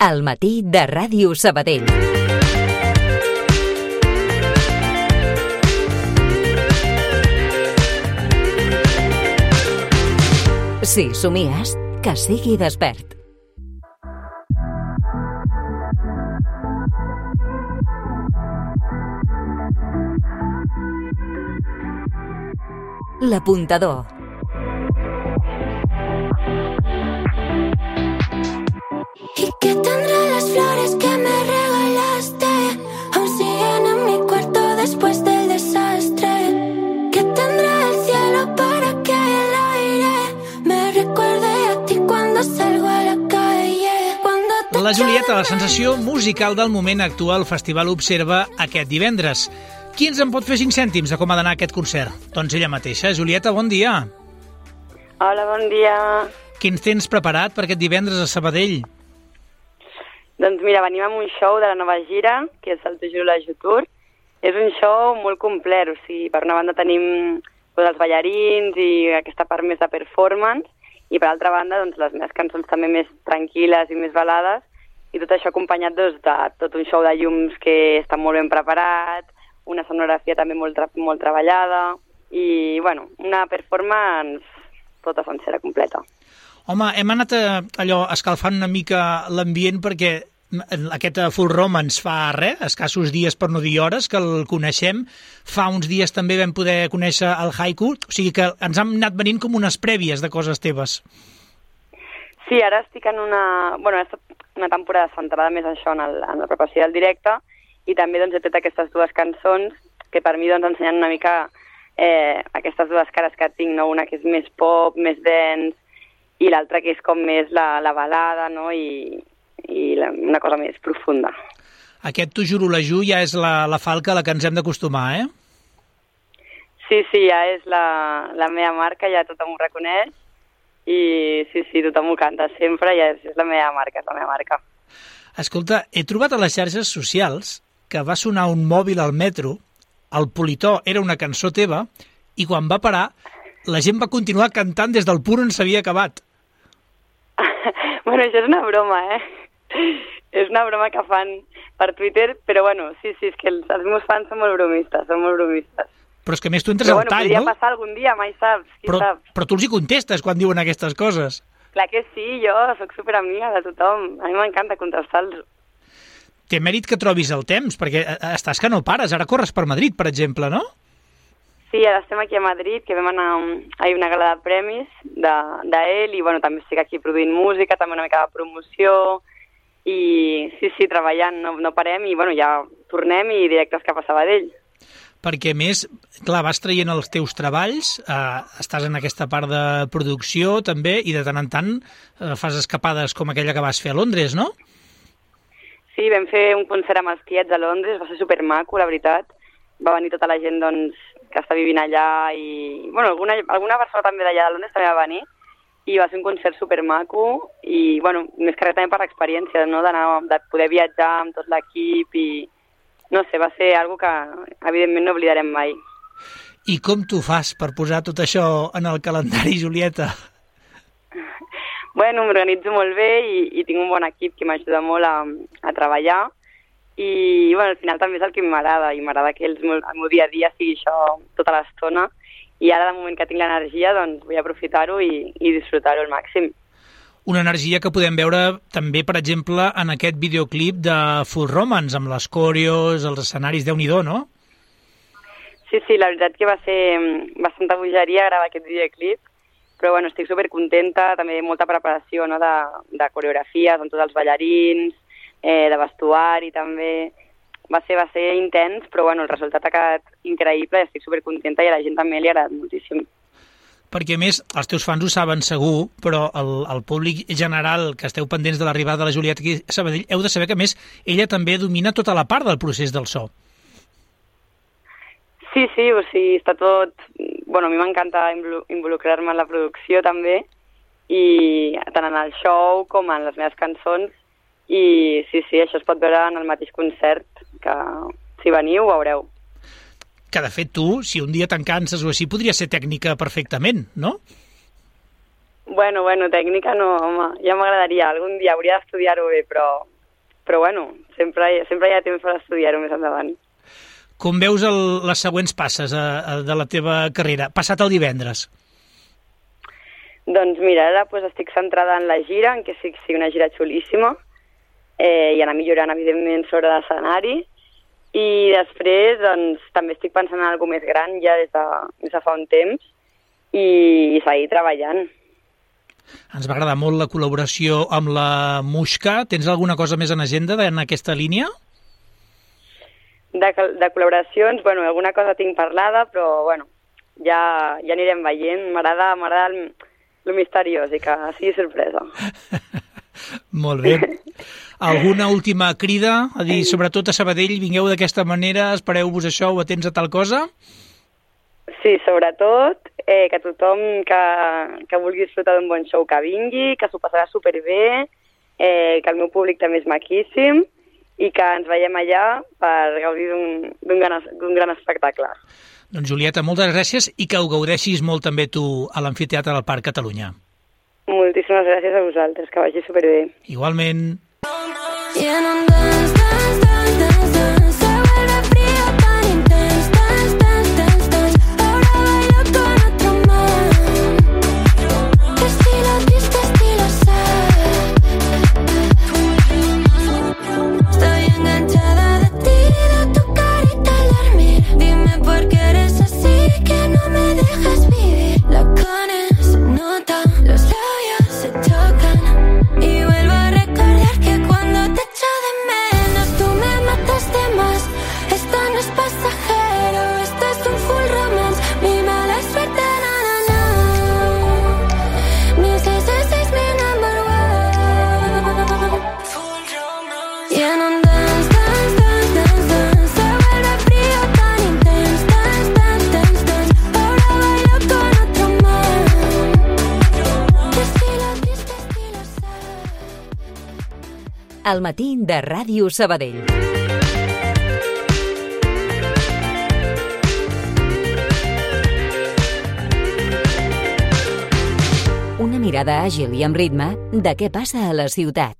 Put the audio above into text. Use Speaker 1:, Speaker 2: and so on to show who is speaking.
Speaker 1: Al matí de Ràdio Sabadell. Si somies, que sigui despert. L'apuntador.
Speaker 2: ¿Y qué tendrán las flores que me regalaste? Aún siguen en mi cuarto después del desastre. ¿Qué tendrá el cielo para que el aire me recuerde a ti cuando salgo a la calle?
Speaker 3: La Julieta, la sensació musical del moment actua al Festival Observa aquest divendres. Qui ens en pot fer 5 cèntims de com ha d'anar aquest concert? Doncs ella mateixa. Julieta, bon dia.
Speaker 4: Hola, bon dia.
Speaker 3: Quins tens preparat per aquest divendres a Sabadell?
Speaker 4: Doncs mira, venim amb un show de la nova gira, que és el T'ho juro la Tour. És un show molt complet, o sigui, per una banda tenim els ballarins i aquesta part més de performance, i per altra banda doncs, les meves cançons també més tranquil·les i més balades, i tot això acompanyat doncs, de tot un show de llums que està molt ben preparat, una escenografia també molt treballada, i bueno, una performance tota sencera, completa.
Speaker 3: Home, hem anat allò escalfant una mica l'ambient perquè aquest Full Romance fa escassos dies per no dir hores que el coneixem. Fa uns dies també vam poder conèixer el Haiku, o sigui que ens han anat venint com unes prèvies de coses teves.
Speaker 4: Sí, ara estic en he estat una temporada centrada més en això, en la preparació del directe, i també doncs, he fet aquestes dues cançons que per mi doncs, ensenyen una mica aquestes dues cares que tinc, no? Una que és més pop, més dance, i l'altra que és com més la balada, no? I una cosa més profunda.
Speaker 3: Aquest T'ho juro la Ju ja és la falca a la que ens hem d'acostumar, eh?
Speaker 4: Sí, ja és la meva marca, ja tothom ho reconeix, i sí, tothom ho canta sempre, ja és la meva marca,
Speaker 3: Escolta, he trobat a les xarxes socials que va sonar un mòbil al metro, el Politó era una cançó teva, i quan va parar, la gent va continuar cantant des del punt on s'havia acabat.
Speaker 4: Bueno, això és una broma, És una broma que fan per Twitter, però bueno, sí, és que els meus fans són molt bromistes,
Speaker 3: Però és que a més tu entres al tall, no?
Speaker 4: Podria passar algun dia, mai saps, sap.
Speaker 3: Però tu els hi contestes quan diuen aquestes coses.
Speaker 4: Clar que sí, jo sóc superamiga de tothom, a mi m'encanta contestar-los.
Speaker 3: Té mèrit que trobis el temps, perquè estàs que no pares, ara corres per Madrid, per exemple, no?
Speaker 4: Sí, ara estem aquí a Madrid, que vam anar a una gala de premis d'ell, i bueno, també estic aquí produint música, també una mica de promoció, i sí, treballant, no parem, i bueno, ja tornem i directes cap a Sabadell.
Speaker 3: Perquè, a més, clar, vas traient els teus treballs, estàs en aquesta part de producció també, i de tant en tant fas escapades com aquella que vas fer a Londres, no?
Speaker 4: Sí, vam fer un concert amb els tiets a Londres, va ser supermaco, la veritat. Va venir tota la gent doncs, que està vivint allà, i bueno, alguna persona també d'allà de Londres també va venir, i va ser un concert supermaco, i bueno, més que res també per l'experiència, no? De poder viatjar amb tot l'equip, i no sé, va ser algo que evidentment no oblidarem mai.
Speaker 3: I com tu fas per posar tot això en el calendari, Julieta?
Speaker 4: Bueno, m'organitzo molt bé i tinc un bon equip que m'ajuda molt a treballar, i bueno, al final també és el que m'agrada, i m'agrada que el meu dia a dia sigui això tota l'estona, i ara de moment que tinc l'energia doncs vull aprofitar-ho i disfrutar-ho al màxim.
Speaker 3: Una energia que podem veure també, per exemple, en aquest videoclip de Full Romance, amb les coreos, els escenaris, Déu-n'hi-do, no?
Speaker 4: Sí, la veritat que va ser bastanta bogeria gravar aquest videoclip, però bueno, estic supercontenta, també molta preparació, no? de coreografies amb tots els ballarins, de vestuari també. Va ser intens, però bueno, el resultat ha quedat increïble, estic supercontenta i a la gent també li ha agradat moltíssim.
Speaker 3: Perquè, a més, els teus fans ho saben segur, però el públic general que esteu pendents de l'arribada de la Julieta aquí a Sabadell, heu de saber que, a més, ella també domina tota la part del procés del so.
Speaker 4: Sí, o sigui, està tot... Bueno, a mi m'encanta involucrar-me en la producció també, i tant en el show com en les meves cançons, i sí, això es pot veure en el mateix concert, que si veniu ho veureu.
Speaker 3: Que, de fet, tu, si un dia te'n canses o així, podria ser tècnica perfectament, no?
Speaker 4: Bueno, tècnica no, home, ja m'agradaria. Algun dia hauria d'estudiar-ho bé, però però bueno, sempre hi ha temps per estudiar-ho més endavant.
Speaker 3: Com veus les següents passes de la teva carrera? Passat el divendres.
Speaker 4: Doncs mira, ara estic centrada en la gira, en que sigui una gira xulíssima, i anar millorant, evidentment, sobre l'escenari. I després, doncs, també estic pensant en alguna més gran ja des de fa un temps i seguir treballant.
Speaker 3: Ens va agradar molt la col·laboració amb la Muixca. Tens alguna cosa més en agenda en aquesta línia?
Speaker 4: De col·laboracions, bueno, alguna cosa tinc parlada, però bueno, ja anirem veient. M'agrada el misteriós i que sigui sorpresa.
Speaker 3: Molt bé. Alguna última crida? A dir, sobretot a Sabadell, vingueu d'aquesta manera, espereu-vos això o atents a tal cosa?
Speaker 4: Sí, sobretot que tothom que vulgui disfrutar d'un bon show que vingui, que s'ho passarà superbé, que el meu públic també és maquíssim i que ens veiem allà per gaudir d'un gran espectacle.
Speaker 3: Doncs Julieta, moltes gràcies i que ho gaudeixis molt també tu a l'Amfiteatre del Parc Catalunya.
Speaker 4: Moltíssimes gràcies a vosaltres, que vagi superbé.
Speaker 3: Igualment.
Speaker 2: Y en un dance, dance, dance, dance, dance, se vuelve frío tan intenso, dance, dance, dance, dance, ahora bailo con otro man, estilo triste, estilo sad, estoy enganchada de ti, de tu carita al dormir, dime por qué eres así, que no me dejas vivir, la cone se nota, los labios se tocan, y vuelvo a recordar que cuando te echo de menos tú me mataste más. Esto no es pasajero, esto es un full romance. Mi mala suerte, na na na. Mi 666, mi number one. Y en un dance, dance, dance, dance, dance, se vuelve frío tan intenso, dance, dance, dance, dance, ahora bailo con otro man, estilo triste, estilo sad.
Speaker 1: Al matí de Ràdio Sabadell. Una mirada àgil i amb ritme de què passa a la ciutat.